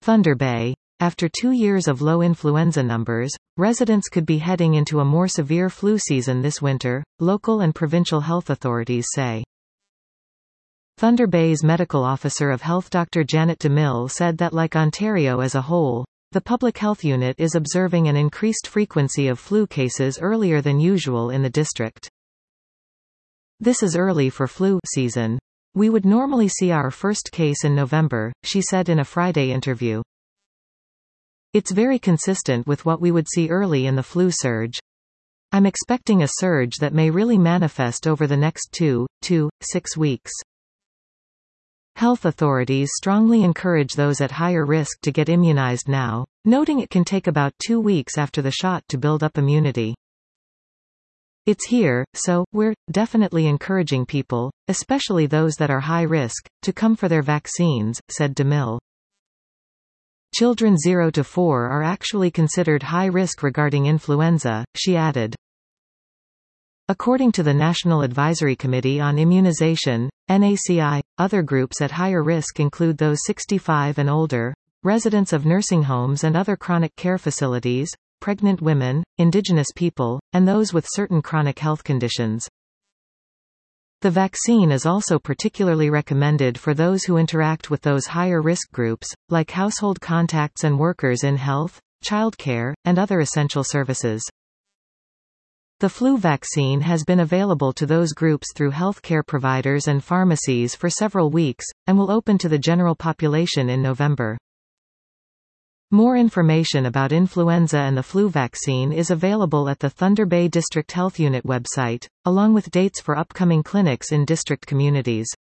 Thunder Bay. After 2 years of low influenza numbers, residents could be heading into a more severe flu season this winter, local and provincial health authorities say. Thunder Bay's medical officer of health Dr. Janet DeMille said that like Ontario as a whole, the public health unit is observing an increased frequency of flu cases earlier than usual in the district. This is early for flu season. We would normally see our first case in November, she said in a Friday interview. It's very consistent with what we would see early in the flu surge. I'm expecting a surge that may really manifest over the next 2 to 6 weeks. Health authorities strongly encourage those at higher risk to get immunized now, noting it can take about 2 weeks after the shot to build up immunity. It's here, so we're definitely encouraging people, especially those that are high risk, to come for their vaccines, said DeMille. Children 0 to 4 are actually considered high risk regarding influenza, she added. According to the National Advisory Committee on Immunization, NACI, other groups at higher risk include those 65 and older, residents of nursing homes and other chronic care facilities, pregnant women, Indigenous people, and those with certain chronic health conditions. The vaccine is also particularly recommended for those who interact with those higher risk groups, like household contacts and workers in health, childcare, and other essential services. The flu vaccine has been available to those groups through healthcare providers and pharmacies for several weeks, and will open to the general population in November. More information about influenza and the flu vaccine is available at the Thunder Bay District Health Unit website, along with dates for upcoming clinics in district communities.